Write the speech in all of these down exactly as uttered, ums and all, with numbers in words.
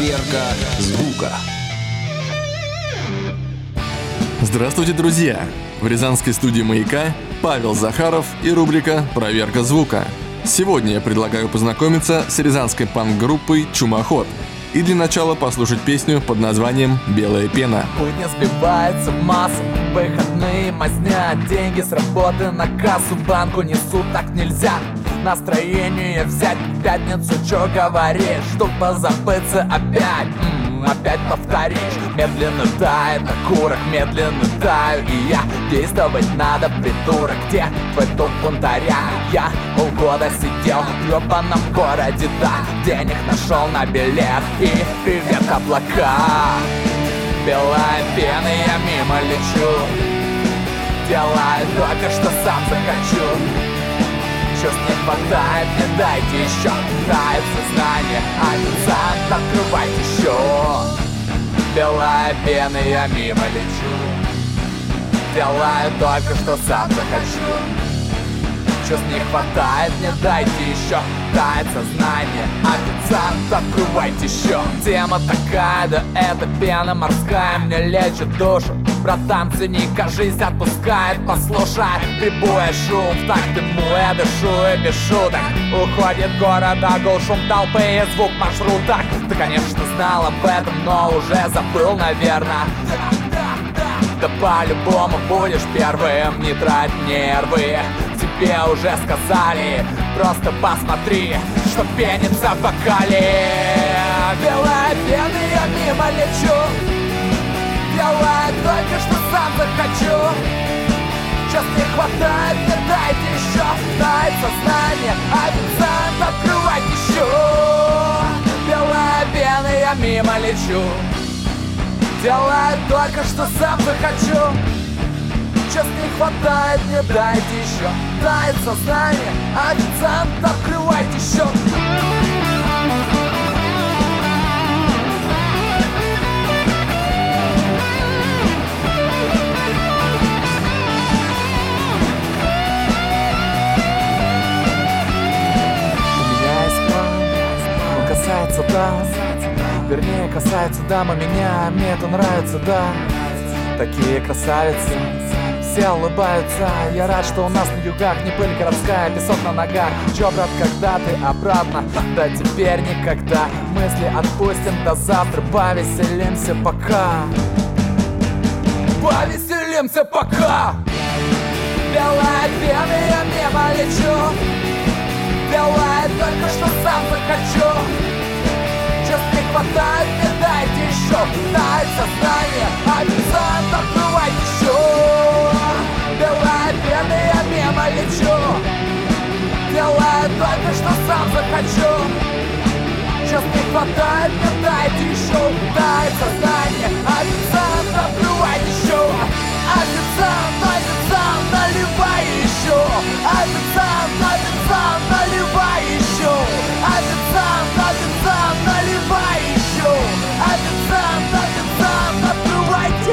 Проверка звука. Здравствуйте, друзья! В рязанской студии «Маяка» Павел Захаров и рубрика «Проверка звука». Сегодня я предлагаю познакомиться с рязанской панк-группой «Чумоход». И для начала послушать песню под названием «Белая пена». Путь не сбивается в массу, выходные мазня, деньги с работы на кассу, банку несут, так нельзя. Настроение взять в пятницу, чё говоришь, тут позабыться опять, м-м, опять повторишь. Медленно тает окурок, медленно таю и я. Действовать надо, придурок, где твой дом бунтаря? Я полгода сидел в ёбаном городе, да, денег нашел на билет и привет облака. Белая пена, я мимо лечу, делаю только что сам захочу. Чувств не хватает, не дайте еще, тает сознание, официант, открывайте счет. Белая пена, я мимо лечу, делаю только что сам захочу. Чувств не хватает, не дайте еще, тает сознание, официант, открывайте счет. Тема такая, да эта пена морская мне лечит душу. Братан, циника, жизнь отпускает, послушай, прибоя шум, в такт ему я дышу и без шуток. Уходит города, гул, шум толпы и звук маршрута. Ты, конечно, знал об этом, но уже забыл, наверное. Да по-любому будешь первым, не трать нервы. Тебе уже сказали, просто посмотри, что пенится в бокале. Белая пена, я мимо лечу, делаю только что сам захочу. Сейчас не хватает, не дайте еще, тает сознание, официант, открывайте счет. Белая пена, я мимо лечу, делаю только что сам захочу. Сейчас не хватает, не дайте еще, тает сознание, официант, открывайте счет. Касается дам, вернее касается дамы меня, мне это нравится, да. Такие красавицы, все улыбаются. Я рад, что у нас на югах не пыль городская, песок на ногах. Чё, брат, когда ты обратно? Да теперь никогда. Мысли отпустим до завтра, повеселимся пока. Повеселимся пока. Белая пена, я мимо лечу, делаю только что сам захочу. Сейчас не хватает, не дайте еще, тает сознание, официант, открывайте счет. Белая пена, я мимо лечу, делаю только что сам захочу. Сейчас не хватает, не дайте еще, тает сознание, официант, открывайте счет. Официант, официант, наливай еще. Официант, официант, наливай еще. Официант, официант, наливай еще. Официант, официант, открывайте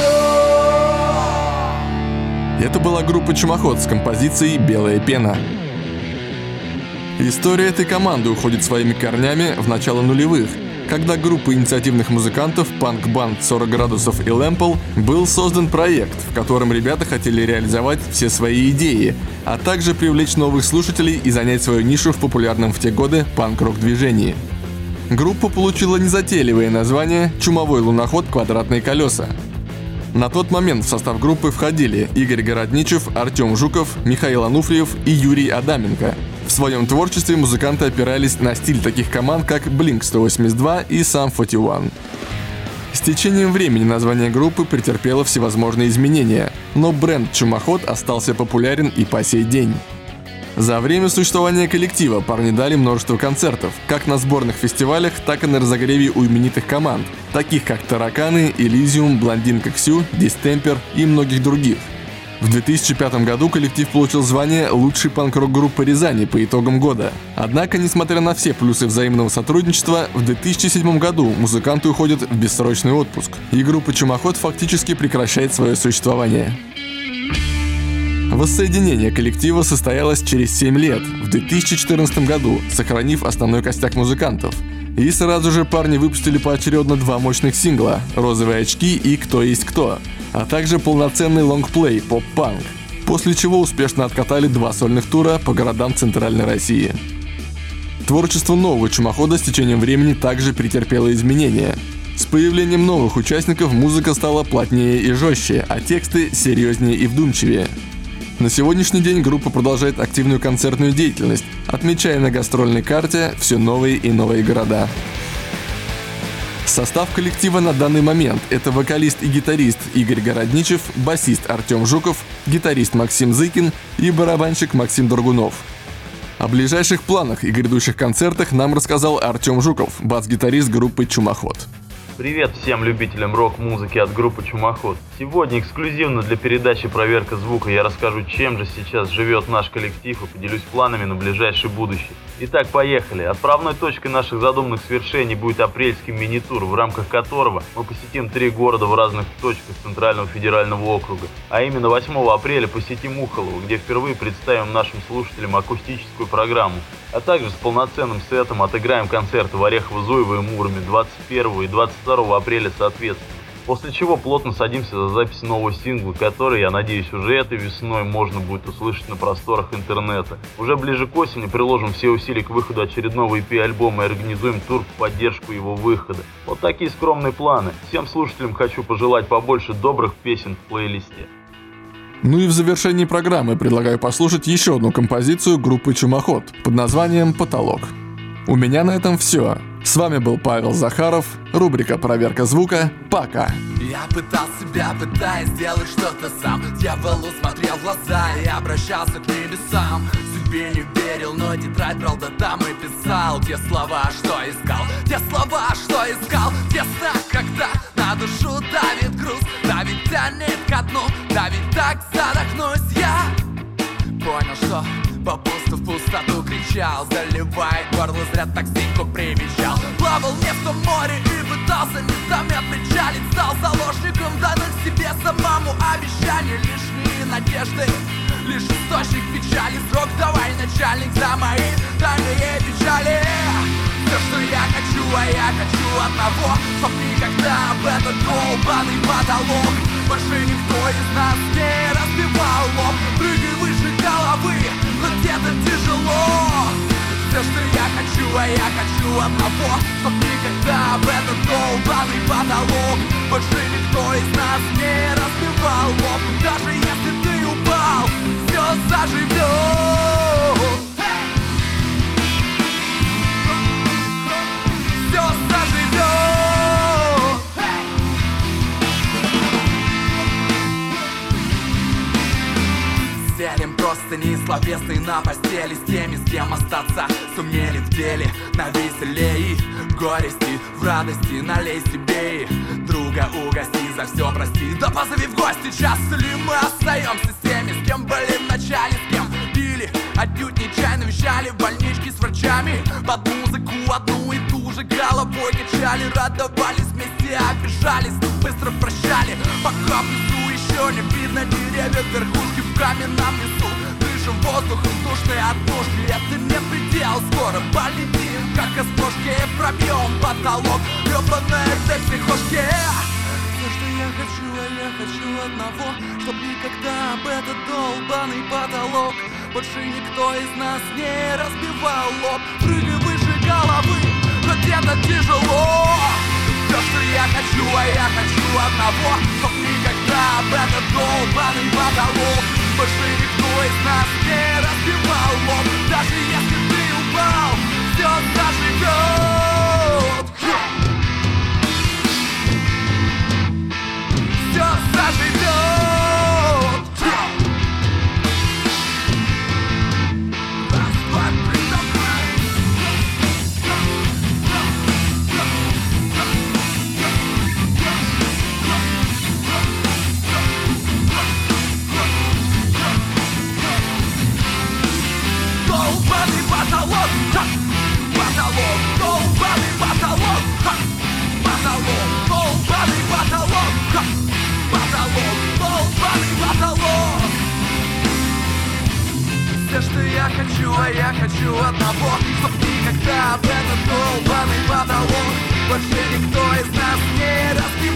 счет. Это была группа «Чумоход» с композицией «Белая пена». История этой команды уходит своими корнями в начало нулевых, когда группой инициативных музыкантов панк-банд сорок градусов и Лэмпл был создан проект, в котором ребята хотели реализовать все свои идеи, а также привлечь новых слушателей и занять свою нишу в популярном в те годы панк-рок движении. Группа получила незатейливое название «Чумовой луноход. Квадратные колеса». На тот момент в состав группы входили Игорь Городничев, Артем Жуков, Михаил Ануфриев и Юрий Адаменко. В своем творчестве музыканты опирались на стиль таких команд, как Блинк сто восемьдесят два и Сам сорок один. С течением времени название группы претерпело всевозможные изменения, но бренд «Чумоход» остался популярен и по сей день. За время существования коллектива парни дали множество концертов, как на сборных фестивалях, так и на разогреве у именитых команд, таких как «Тараканы», «Элизиум», «Блондинка Ксю», «Дистемпер» и многих других. В две тысячи пятом году коллектив получил звание лучшей панк-рок группы Рязани по итогам года. Однако, несмотря на все плюсы взаимного сотрудничества, в две тысячи седьмом году музыканты уходят в бессрочный отпуск, и группа «Чумоход» фактически прекращает свое существование. Воссоединение коллектива состоялось через семь лет, в две тысячи четырнадцатом году, сохранив основной костяк музыкантов. И сразу же парни выпустили поочередно два мощных сингла «Розовые очки» и «Кто есть кто», а также полноценный лонгплей «Поп-панк», после чего успешно откатали два сольных тура по городам Центральной России. Творчество нового Чумохода с течением времени также претерпело изменения. С появлением новых участников музыка стала плотнее и жестче, а тексты серьезнее и вдумчивее. На сегодняшний день группа продолжает активную концертную деятельность, отмечая на гастрольной карте все новые и новые города. Состав коллектива на данный момент – это вокалист и гитарист Игорь Городничев, басист Артем Жуков, гитарист Максим Зыкин и барабанщик Максим Драгунов. О ближайших планах и грядущих концертах нам рассказал Артем Жуков, бас-гитарист группы «Чумоход». Привет всем любителям рок-музыки от группы «Чумоход». Сегодня эксклюзивно для передачи «Проверка звука» я расскажу, чем же сейчас живет наш коллектив и поделюсь планами на ближайшее будущее. Итак, поехали. Отправной точкой наших задуманных свершений будет апрельский мини-тур, в рамках которого мы посетим три города в разных точках Центрального федерального округа. А именно восьмого апреля посетим Ухолово, где впервые представим нашим слушателям акустическую программу. А также с полноценным сетом отыграем концерты в Орехово-Зуево и Муроме двадцать первого и двадцать второго апреля соответственно. После чего плотно садимся за запись нового сингла, который, я надеюсь, уже этой весной можно будет услышать на просторах интернета. Уже ближе к осени приложим все усилия к выходу очередного и пи-альбома и организуем тур в поддержку его выхода. Вот такие скромные планы. Всем слушателям хочу пожелать побольше добрых песен в плейлисте. Ну и в завершении программы предлагаю послушать еще одну композицию группы «Чумоход» под названием «Потолок». У меня на этом все. С вами был Павел Захаров, рубрика «Проверка звука». Пока! Я пытал себя, пытаясь сделать что-то сам. Дьяволу смотрел в глаза и обращался к небесам. Судьбе не верил, но тетрадь брал, да там и писал те слова, что искал. Те слова, что искал, те сна, когда на душу давит груз, давит тянет ко дну, давит так задохнусь я. Понял, что попусту в пустоту кричал, заливает горло, зря токсику привечал. Плавал не в том море и пытался незаметно причалить. Стал заложником данных себе самому обещаний. Лишние надежды, лишь источник печали. Срок давай, начальник, за мои тайные печали. Все, что я хочу, а я хочу одного, чтоб никогда об этот долбаный потолок больше никто из нас не разбивал лоб. Прыгай выше головы, но где-то тяжело. Все, что я хочу, а я хочу одного, чтоб никогда об этот долбаный потолок больше никто из нас не разбивал лоб. Даже если ты упал, все заживет. Все заживет. Селим просто не словесный на постели с теми, с кем остаться сумели в деле. На веселее горести, в радости налей себе и друга угости, за все прости. Да позови в гости, часто ли мы остаемся с теми, с кем были в начале, с кем пили, отнюдь нечаянно вещали в больничке с врачами. Под музыку одну и ту же головой качали, радовались вместе, обижались, быстро прощали. Пока внизу еще не видно деревьев, верхушки в каменном лесу. Дышим воздухом душной отдушки, это не предел, скоро полетим, как из пушки, пробьем потолок, ёбаная цель прихожки. Все, что я хочу, а я хочу одного, чтоб никогда об этот долбаный потолок больше никто из нас не разбивал лоб. Прыгай выше головы, но где-то тяжело. Все, что я хочу, а я хочу одного, чтоб никогда об этот долбаный потолок больше никто из нас не разбивал лоб. Даже если ты упал, все заживет. Все заживет. Раз, два, три, давай. Долбаный потолок, ха! Потолок, долбаный потолок, ха! Потолок, долбаный потолок, ха! Потолок, долбаный потолок. Все, что я хочу, а я хочу одного, чтоб никогда об этот долбаный потолок больше никто из нас не разбил.